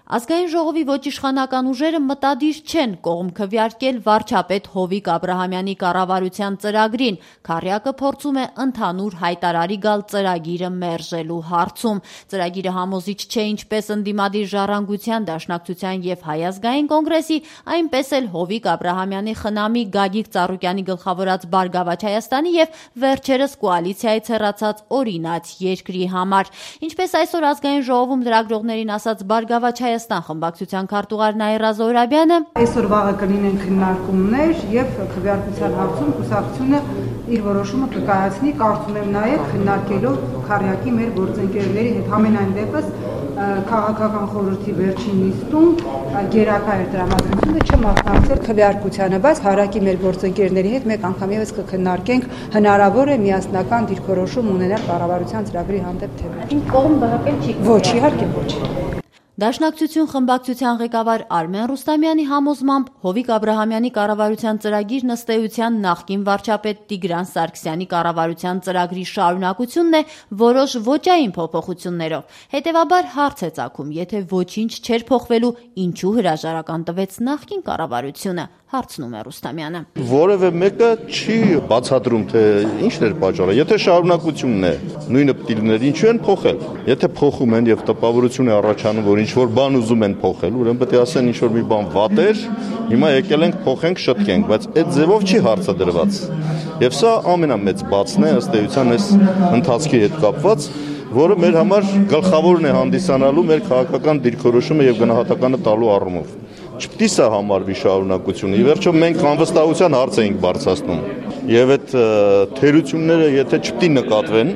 Ազգային ժողովի ոչ իշխանական ուժերը մտադիր չեն կողմ քվեարկել վարչապետ Հովիկ Աբրահամյանի կառավարության ծրագրին, Քառյակը փորձում է ընդհանուր հայտարարի գալ ծրագիրը մերժելու հարցում։ Ծրագիրը համոզիչ չէ ինչպես ընդդիմադիր Ժառանգության, Դաշնակցության և Հայ ազգային կոնգրեսի, այնպես էլ Հովիկ Աբրահամյանի խնամի Գագիկ Ծառուկյանի գլխավորած Բարգավաճ Հայաստանի և վերջերս կոալիցիայից հեռացած Օրինաց երկրի համար։ Ինչպես այսօր ազգային ժողովում լրագրողներին ասաց Բարգավաճ Հայաստան խմբակցության քարտուղար Նաիրա Զոհրաբյանը, այսօր վաղը կլինեն քննարկումներ եւ քվեարկության հարցում կուսակցությունը իր որոշումը կկայացնի, կարծում եմ նաեւ քննարկելով Քառյակի մեր գործընկերների հետ համենայն դեպս քաղաքական խորհրդի վերջին նիստում գերակա էր տրամադրությունը չմասնակցել քվեարկությանը, բայց Քառյակի մեր գործընկերների հետ մեկ անգամ եւս կքննարկենք հնարավոր է միասնական դիրքորոշում ունենալ կառավարության ծրագրի հանդեպ թե ոչ։ Կողմ բռնկել չի։ Ոչ, իհարկե ոչ։ Դաշնակցություն խմբակցության ղեկավար Արմեն Ռուստամյանի համոզմամբ Հովիկ Աբրահամյանի կառավարության ծրագիրն ըստ էության նախկին վարչապետ Տիգրան Սարգսյանի կառավարության ծրագրի շարունակությունն է որոշ ոճային փոփոխություններով։ Հետևաբար հարց է ծագում, եթե ոչինչ չէր փոխվելու, ինչու հրաժարական տվեց նախկին կառավարությունը, հարցնում է Ռուստամյանը։ Որևէ մեկը չի բացատրում, թե ինչն էր պատճառը։ Եթե շարունակությունն է, նույնը պետք է լիներ, ինչու են փոխել։ Եթե փոխում են եւ տպավորություն է առաջանում, որ ինչ-որ բան ուզում են փոխել, ուրեմն պետք է ասեն ինչ-որ մի բան վատ էր, հիմա եկել ենք փոխենք, շտկենք, բայց այդ ձևով չի հարցը դրված։ Եվ սա ամենամեծ բացն է ըստ էության այս ընթացքի հետ կապված, որը մեր համար գլխավորն է հանդիսանալու մեր քաղաքական դիրքորոշումը եւ գնահատականը տալու առումով։ Չպետք է սա համարվի շարունակությունը։ Ի վերջո մենք անվստահության հարց էինք բարձրացնում։ Եվ այդ թերությունները եթե չպետք է նկատվեն,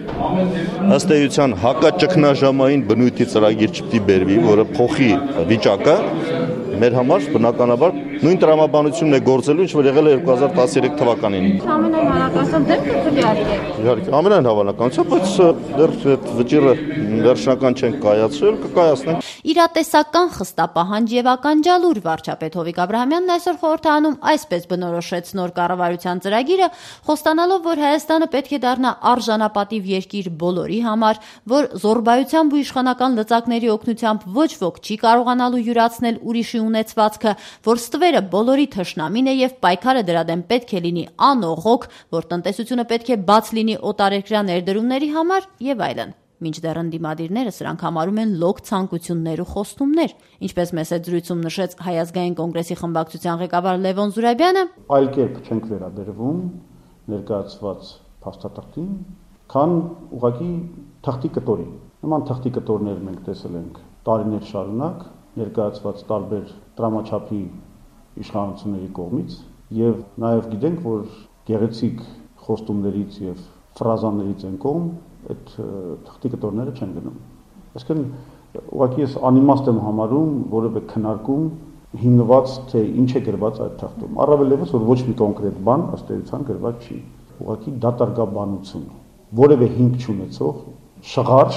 ըստ էության հակաճգնաժամային բնույթի ծրագիր չպետք է բերվի, որը փոխի վիճակը, մեր համար բնականաբար նույն տրամաբանությունն է գործելու, ինչ որ եղել է 2013 թվականին։ Ամենայն հավանականությամբ դեռ կքվեարկեք։ Իհարկե, ամենայն հավանականությամբ, բայց դեռ այդ վճիռը վերջնական չենք կայացրել, կկայացնենք։ Իրատեսական խստապահանջ եւ ականջալուր վարչապետ Հովիկ Աբրահամյանն այսօր խորհրդանում այսպես բնորոշեց նոր կառավարության ծրագիրը, խոստանալով, որ Հայաստանը պետք է դառնա արժանապատիվ երկիր բոլորի համար, որ զոռբայությամբ ու իշխանական լծակների օգնությամբ ոչ ոք չի կարողանալու յուրացնել ուրիշի ունեցվածքը, որ ստվերը բոլորի թշնամին է եւ պայքարը դրա դեմ պետք է լինի անողոք, որ տնտեսությունը պետք է բաց լինի օտարերկրյա ներդրումների համար եւ այլն։ Մինչդեռ ընդդիմադիրները սրանք համարում են լոկ ցանկություններ ու խոստումներ, ինչպես մեծ զրույցում նշեց Հայ ազգային կոնգրեսի խմբակցության ղեկավար Լևոն Զուրաբյանը, այլ կերպ չենք վերաբերվում ներկայացված փաստաթղթին, քան ուղղակի թղթի կտորի։ Նման թղթի կտորներ մենք տեսել ենք տարիներ շարունակ ներկայացված տարբեր տրամաչափի իշխանությունների կողմից եւ նաեւ գիտենք, որ գեղեցիկ խոստումներից եւ ֆրազաներից են կողմ այդ թղթի կտորները չեն գնում։ Այսինքն ուղղակի ես անիմաստ եմ համարում որևէ քննարկում հիմնված թե ինչ է գրված այդ թղթում։ Առավել ևս որ ոչ մի կոնկրետ բան ըստ էության գրված չի։ Ուղղակի դատարկաբանություն, որևէ հիմք չունեցող շղարշ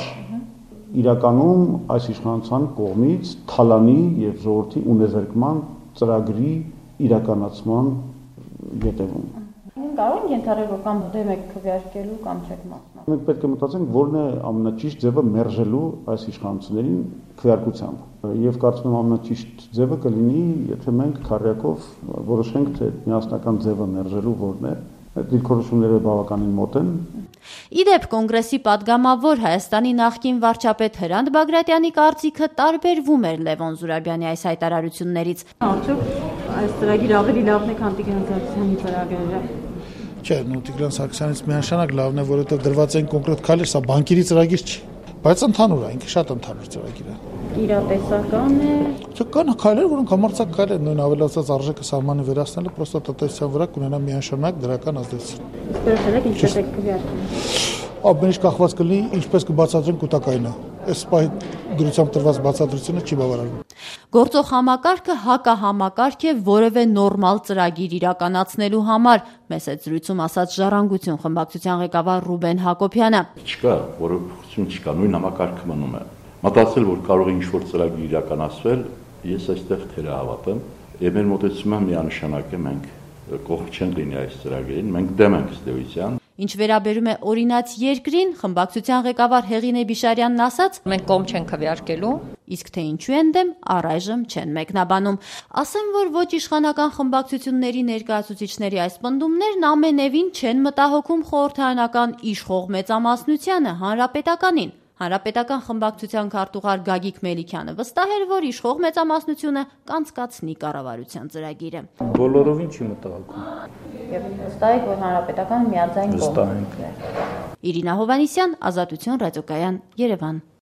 իրականում այս իշխանության կողմից թալանի եւ ժողովրդի ունեզերկման ծրագրի իրականացման յետևում։ Կարող են ենթադրել, որ կամ դեմ եք քվեարկելու կամ չեք մասնակցելու։ Մենք պետք է մտածենք, որն է ամենաճիշտ ձևը մերժելու այս իշխանություններին քվեարկությամբ։ Եվ կարծում եմ ամենաճիշտ ձևը կլինի, եթե մենք Քառյակով որոշենք, թե միասնական ձևը մերժելու որն է։ Այդ դիրքորոշումները բավականին մոտ են։ Իդեպ կոնգրեսի падգամավոր Հայաստանի նախկին վարչապետ Հրանտ Բագրատյանի կարծիքը տարբերվում էր Լևոն Զուրաբյանի այս հայտարարություններից։ Արդյոք այս ծրագիրը ավելի լավն է, քան Տիգրան Սարգսյանի ծրագիրը։ Չէ, Տիգրան Սարգսյանից միանշանակ լավն է, որովհետև դրված են կոնկրետ քայլեր, սա բանկերի ծրագիր չի, բայց ընդհանուր է, ինքը շատ ընդհանուր ծրագիր է։ Իրատեսական է։ Կան քայլեր, որոնք համարձակ քայլեր, նույն ավելացած արժեքը սահմանը վերացնելը պրոստը տնտեսության վրա կունենա միանշանակ դրական ազդեցություն։ Իսկ ինչպես եք քվեարկում։ Ամենից կախված կլինի ինչպես կբացատրեն կൂട്ടակայինը։ Այս պահի գրությամբ տրված բացատրությունը չի բավարարվում։ Գործող համակարգը հակահամակարգ է որևէ նորմալ ծրագիր իրականացնելու համար, մեծ զրույցում ասաց Ժառանգություն խմբակցության ղեկավար Ռուբեն Հակոբյանը։ Չկա, որովհետև չկա, նույն համակարգը մնում է։ Մտածել, որ կարող է ինչ-որ ծրագիր իրականացվել, ես այստեղ թերահավատ եմ, եւ մեր մոտեցումը միանշանակ է, մենք կողմ չենք լինի այս ծրագրին, մենք դեմ ենք ըստ էության։ Ինչ վերաբերում է օրինաց երկրին, խմբակցության ղեկավար Հեղինե Բիշարյանն ասաց. Մենք կողմ չենք քվեարկելու, իսկ թե ինչու են դեմ, առայժմ չեն մեկնաբանում։ Ասեմ, որ ոչ իշխանական խմբակցությունների ներկայացուցիչների այս պնդումներն ամենևին չեն մտահոգում խորհրդարանական իշխող մեծամասնությանը, Հանրապետականին։ Հանրապետական խմբակցության քարտուղար Գագիկ Մելիքյանը վստահ էր, որ իշխող մեծամասնությունը կանցկացնի կառավարության ծրագիրը։ Բոլորովին չի մտահոգում։ Եվ վստահ եք, որ Հանրապետականը միաձայն կողմ է։ Իրինա Հովհաննիսյան, Ազատություն ռադիոկայան, Երևան։